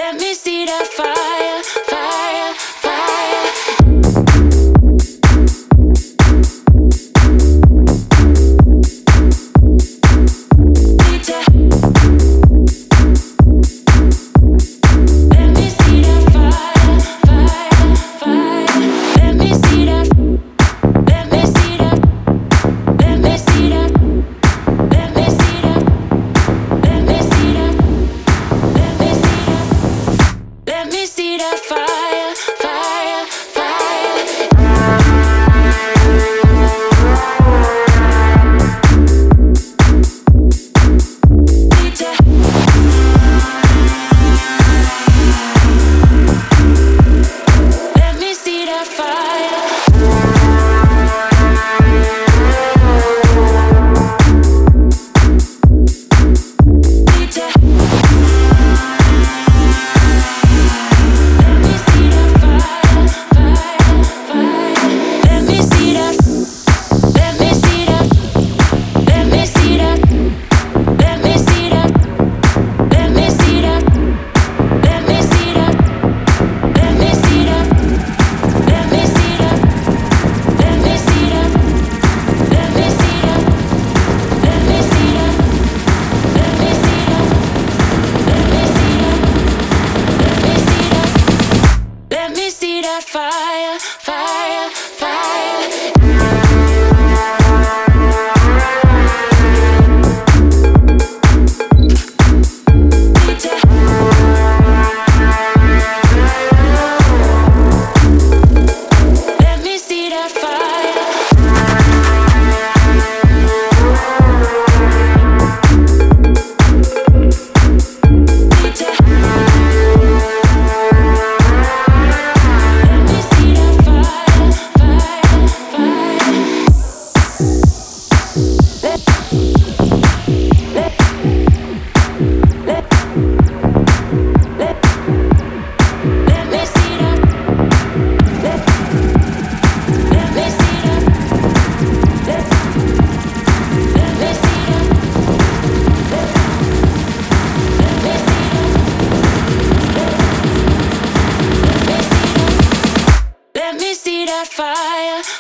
Let me see that fire, fire, fire. Need to. Let me see that fire, fire, fire. Let me see that. Let me see that. Let me see that. Let me see that. Let me see that. Let me see that. Let me see that fire, fire, fire. Need to. Let me see that fire. Need to. Let me see that fire, fire, fire. Let me see that. Let me see that. Let me see that. Let me see that. Let me see that. Let me see that. Let me see that. Let me see that. Let me see that. Let me see that. Let me see that. Let me see that. Let me see that. Let me see that fire, fire, fire. Need to. Let me see that fire. Need to. Let me see that fire, fire, fire. Let let let let let me see that. Let let me see that. Let let me see that. Let let me see that. Let me see that. Let me see that fire.